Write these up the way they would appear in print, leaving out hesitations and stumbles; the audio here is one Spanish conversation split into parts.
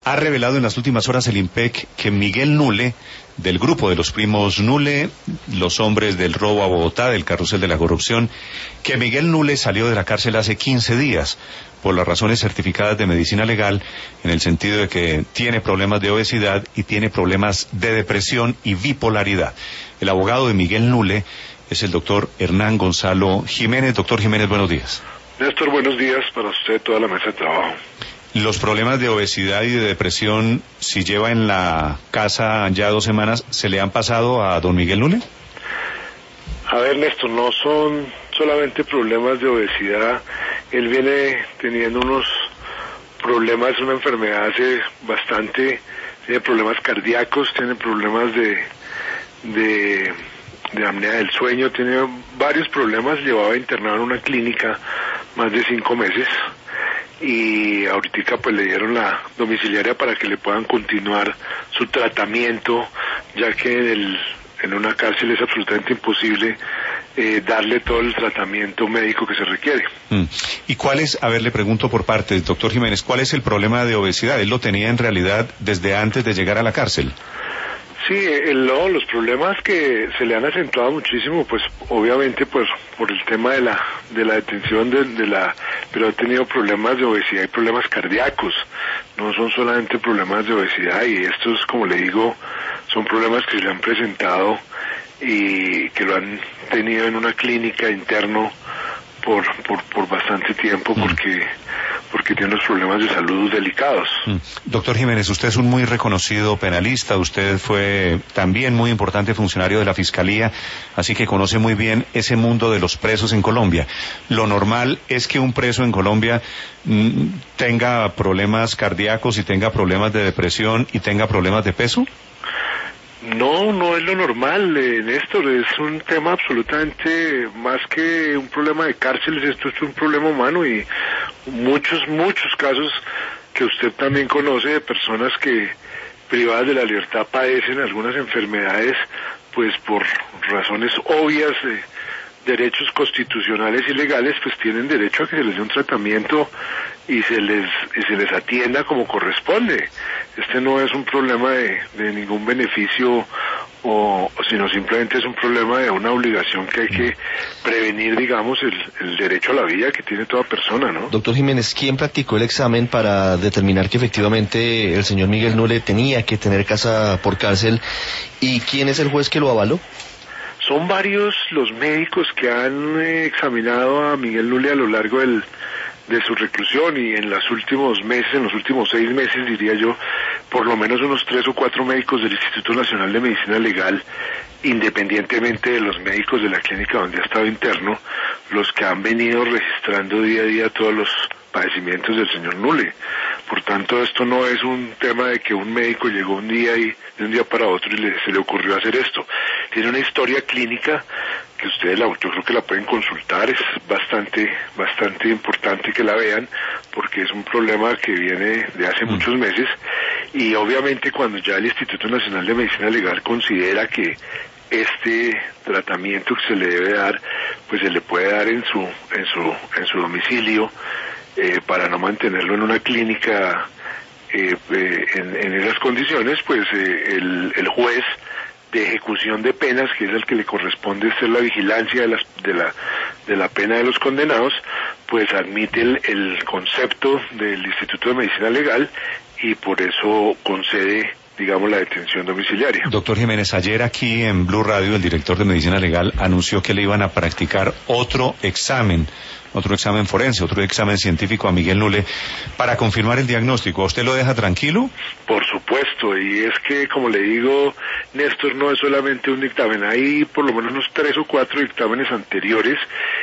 Ha revelado en las últimas horas el IMPEC que Miguel Nule, del grupo de los primos Nule, los hombres del robo a Bogotá, del carrusel de la corrupción, que Miguel Nule salió de la cárcel hace 15 días por las razones certificadas de medicina legal, en el sentido de que tiene problemas de obesidad y tiene problemas de depresión y bipolaridad. El abogado de Miguel Nule es el doctor Hernán Gonzalo Jiménez. Doctor Jiménez, buenos días. Néstor, buenos días para usted y toda la mesa de trabajo. Los problemas de obesidad y de depresión, si lleva en la casa ya 2 semanas, ¿se le han pasado a don Miguel Nule? A ver, Néstor, no son solamente problemas de obesidad. Él viene teniendo unos problemas, una enfermedad hace bastante, tiene problemas cardíacos, tiene problemas de apnea del sueño, tiene varios problemas, llevaba internado en una clínica más de 5 meses. Y ahorita pues le dieron la domiciliaria para que le puedan continuar su tratamiento, ya que en una cárcel es absolutamente imposible darle todo el tratamiento médico que se requiere. ¿Y cuál es, a ver, le pregunto por parte, doctor Jiménez, cuál es el problema de obesidad? ¿Él lo tenía en realidad desde antes de llegar a la cárcel? Sí, los problemas que se le han acentuado muchísimo, pues obviamente pues por el tema de la detención pero ha tenido problemas de obesidad y problemas cardíacos, no son solamente problemas de obesidad, y estos, como le digo, son problemas que se le han presentado y que lo han tenido en una clínica interno por bastante tiempo, porque tiene unos problemas de salud delicados. Doctor Jiménez, usted es un muy reconocido penalista, usted fue también muy importante funcionario de la Fiscalía, así que conoce muy bien ese mundo de los presos en Colombia. ¿Lo normal es que un preso en Colombia tenga problemas cardíacos y tenga problemas de depresión y tenga problemas de peso? No es lo normal, Néstor, es un tema absolutamente más que un problema de cárceles, esto es un problema humano, y muchos casos que usted también conoce de personas que privadas de la libertad padecen algunas enfermedades, pues por razones obvias, derechos constitucionales y legales, pues tienen derecho a que se les dé un tratamiento y se les atienda como corresponde. Este no es un problema de ningún beneficio, sino simplemente es un problema de una obligación que hay que prevenir, digamos, el derecho a la vida que tiene toda persona, ¿no? Doctor Jiménez, ¿quién practicó el examen para determinar que efectivamente el señor Miguel Nule tenía que tener casa por cárcel, y quién es el juez que lo avaló? Son varios los médicos que han examinado a Miguel Nule a lo largo de su reclusión, y en los últimos 6 meses, diría yo, por lo menos unos 3 o 4 médicos del Instituto Nacional de Medicina Legal, independientemente de los médicos de la clínica donde ha estado interno, los que han venido registrando día a día todos los padecimientos del señor Nule. Por tanto, esto no es un tema de que un médico llegó un día y de un día para otro y se le ocurrió hacer esto. Tiene una historia clínica que ustedes yo creo que la pueden consultar, es bastante importante que la vean, porque es un problema que viene de hace muchos meses, y obviamente cuando ya el Instituto Nacional de Medicina Legal considera que este tratamiento que se le debe dar, pues se le puede dar en su domicilio, para no mantenerlo en una clínica en esas condiciones, pues el juez de ejecución de penas, que es el que le corresponde hacer la vigilancia de la pena de los condenados, pues admite el concepto del Instituto de Medicina Legal y por eso concede, digamos, la detención domiciliaria. Doctor Jiménez, ayer aquí en Blue Radio el director de Medicina Legal anunció que le iban a practicar otro examen forense, otro examen científico a Miguel Nule para confirmar el diagnóstico. ¿Usted lo deja tranquilo? Por supuesto, y es que, como le digo, Néstor, no es solamente un dictamen, hay por lo menos unos 3 o 4 dictámenes anteriores,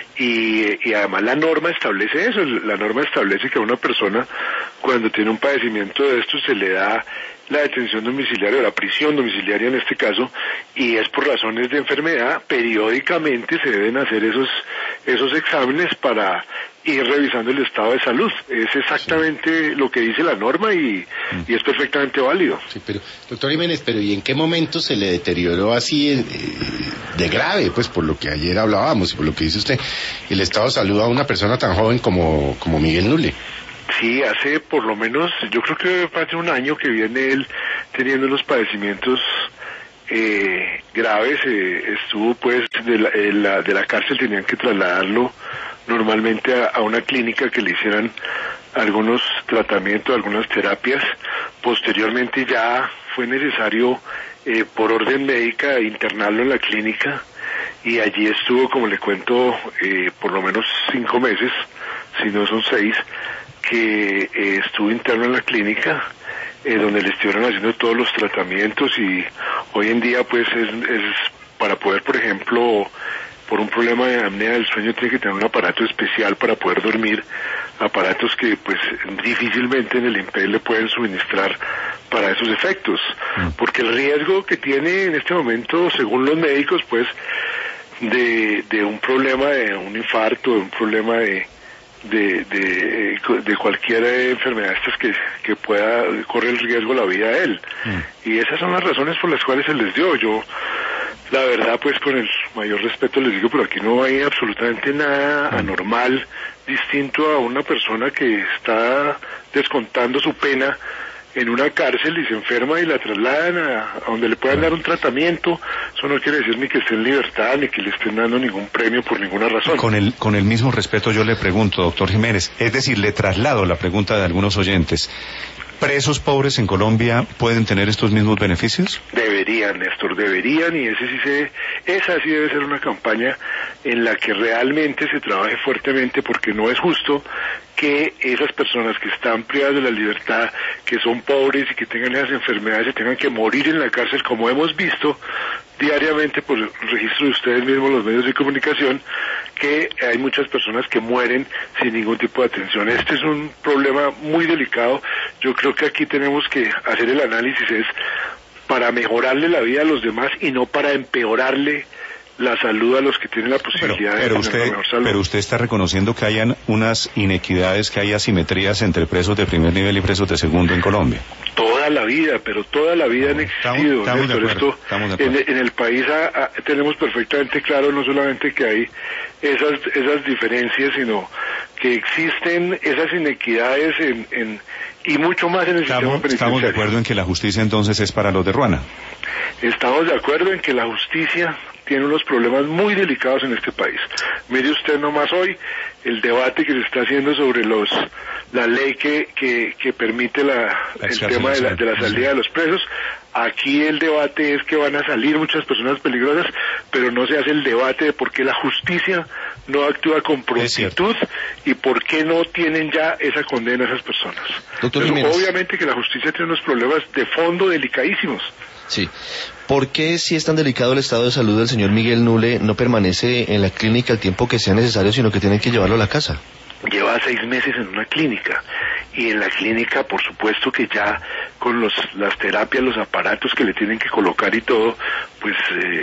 y además la norma establece eso, la norma establece que a una persona, cuando tiene un padecimiento de esto, se le da la detención domiciliaria, o la prisión domiciliaria en este caso, y es por razones de enfermedad. Periódicamente se deben hacer esos exámenes para ir revisando el estado de salud. Es exactamente lo que dice la norma y es perfectamente válido. Sí, pero, doctor Jiménez, ¿y en qué momento se le deterioró así de grave? Pues por lo que ayer hablábamos y por lo que dice usted, el estado de salud a una persona tan joven como Miguel Nule. Sí, hace por lo menos, yo creo que hace un año que viene él teniendo unos padecimientos graves. Estuvo pues de la cárcel, tenían que trasladarlo normalmente a una clínica que le hicieran algunos tratamientos, algunas terapias. Posteriormente ya fue necesario por orden médica internarlo en la clínica, y allí estuvo, como le cuento, por lo menos 5 meses, si no son 6, que estuvo interno en la clínica, donde le estuvieron haciendo todos los tratamientos. Y hoy en día pues es para poder, por ejemplo, por un problema de apnea del sueño, tiene que tener un aparato especial para poder dormir, aparatos que pues difícilmente en el INPEC le pueden suministrar para esos efectos, porque el riesgo que tiene en este momento, según los médicos, pues de un problema, de un infarto, de un problema de cualquier enfermedad estas que pueda correr el riesgo la vida de él. Y esas son las razones por las cuales se les dio. Yo, la verdad, pues con el mayor respeto les digo, pero aquí no hay absolutamente nada anormal, distinto a una persona que está descontando su pena en una cárcel y se enferma y la trasladan a donde le puedan dar un tratamiento. Eso no quiere decir ni que esté en libertad, ni que le estén dando ningún premio por ninguna razón. Con el mismo respeto yo le pregunto, doctor Jiménez, es decir, le traslado la pregunta de algunos oyentes. ¿Presos pobres en Colombia pueden tener estos mismos beneficios? Deberían, Néstor, deberían, y esa sí debe ser una campaña en la que realmente se trabaje fuertemente, porque no es justo que esas personas que están privadas de la libertad, que son pobres y que tengan esas enfermedades, se tengan que morir en la cárcel, como hemos visto diariamente por el registro de ustedes mismos, los medios de comunicación, que hay muchas personas que mueren sin ningún tipo de atención. Este es un problema muy delicado. Yo creo que aquí tenemos que hacer el análisis es para mejorarle la vida a los demás y no para empeorarle la salud a los que tienen la posibilidad de tener una mejor salud. Pero usted está reconociendo que hayan unas inequidades, que hay asimetrías entre presos de primer nivel y presos de segundo en Colombia. Toda la vida, pero toda la vida han existido. Estamos de acuerdo. En el país tenemos perfectamente claro no solamente que hay esas diferencias, sino que existen esas inequidades y mucho más en el sistema penitenciario. Estamos de acuerdo en que la justicia entonces es para los de Ruana. Estamos de acuerdo en que la justicia tiene unos problemas muy delicados en este país. Mire usted nomás hoy el debate que se está haciendo sobre la ley que permite el tema de la salida de los presos. Aquí el debate es que van a salir muchas personas peligrosas, pero no se hace el debate de por qué la justicia no actúa con prontitud y por qué no tienen ya esa condena a esas personas. Doctor Pero Jiménez, obviamente que la justicia tiene unos problemas de fondo delicadísimos. Sí. ¿Por qué, si es tan delicado el estado de salud del señor Miguel Nule, no permanece en la clínica el tiempo que sea necesario, sino que tienen que llevarlo a la casa? Lleva 6 meses en una clínica, y en la clínica por supuesto que ya con las terapias, los aparatos que le tienen que colocar y todo, pues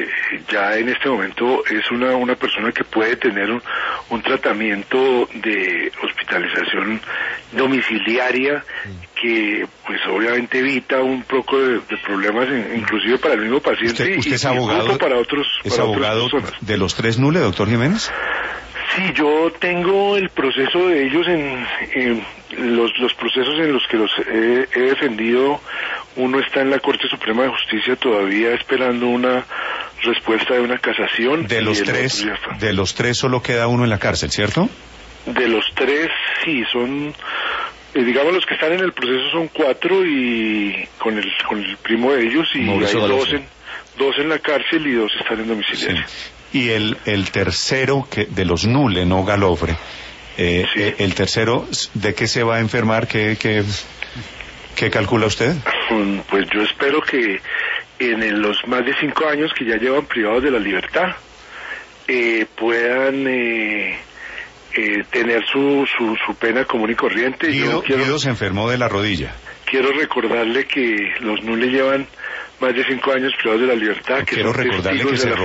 ya en este momento es una persona que puede tener un tratamiento de hospitalización domiciliaria que pues obviamente evita un poco de problemas inclusive para el mismo paciente. ¿Usted es abogado, para otros, es abogado de los 3 Nule, doctor Jiménez? Sí, yo tengo el proceso de ellos en los procesos en los que los he defendido. Uno está en la Corte Suprema de Justicia todavía esperando una respuesta de una casación. De los tres solo queda uno en la cárcel, ¿cierto? De los 3, sí, son, digamos, los que están en el proceso son 4 y con el primo de ellos, y Mauricio hay 2 en la cárcel y 2 están en domiciliario. Sí. Y el tercero de los Nule, no Galofre, sí. El tercero, ¿de qué se va a enfermar? ¿Qué calcula usted? Pues yo espero que en los más de 5 años que ya llevan privados de la libertad puedan tener su pena común y corriente. Guido se enfermó de la rodilla. Quiero recordarle que los Nule llevan más de 5 años privados de la libertad. Quiero recordarle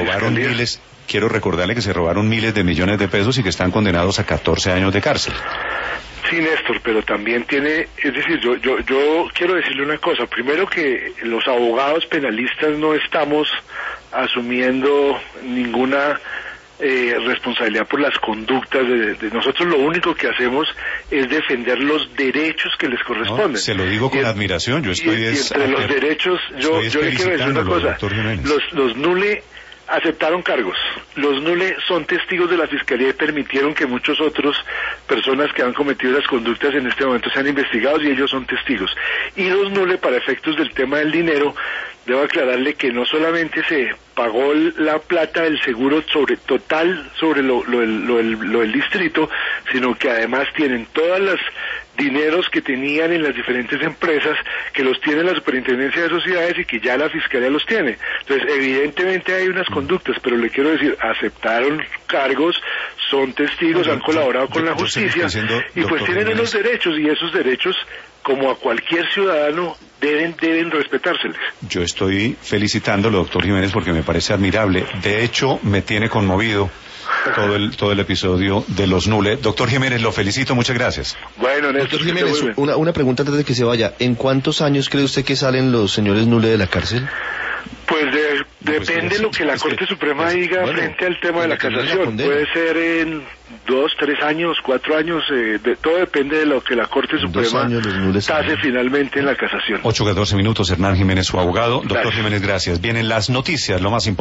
que se robaron miles de millones de pesos y que están condenados a 14 años de cárcel. Sí, Néstor, pero también es decir, yo quiero decirle una cosa. Primero, que los abogados penalistas no estamos asumiendo ninguna responsabilidad por las conductas de nosotros. Lo único que hacemos es defender los derechos que les corresponden. No, se lo digo con admiración, yo estoy... Y entre los derechos, yo le quiero decir una cosa, los NULE aceptaron cargos. Los NULE son testigos de la Fiscalía y permitieron que muchos otros personas que han cometido las conductas en este momento sean investigados y ellos son testigos. Y los NULE, para efectos del tema del dinero, debo aclararle que no solamente se pagó la plata del seguro total sobre lo del distrito, sino que además tienen todas las dineros que tenían en las diferentes empresas, que los tiene la Superintendencia de Sociedades y que ya la Fiscalía los tiene. Entonces, evidentemente hay unas conductas, pero le quiero decir, aceptaron cargos, son testigos, han colaborado con la justicia y pues tienen unos derechos, y esos derechos, como a cualquier ciudadano, deben respetárseles. Yo estoy felicitándolo, doctor Jiménez, porque me parece admirable. De hecho, me tiene conmovido todo el episodio de los NULE. Doctor Jiménez, lo felicito, muchas gracias. Bueno, Néstor, doctor Jiménez, una pregunta antes de que se vaya. ¿En cuántos años cree usted que salen los señores NULE de la cárcel? Pues depende de lo que la Corte Suprema diga frente al tema de la casación. Puede ser en 2, 3 años, 4 años, todo depende de lo que la Corte Suprema tase finalmente en la casación. 8:14 minutos, Hernán Jiménez, su abogado. Doctor Jiménez, gracias. Vienen las noticias, lo más importante.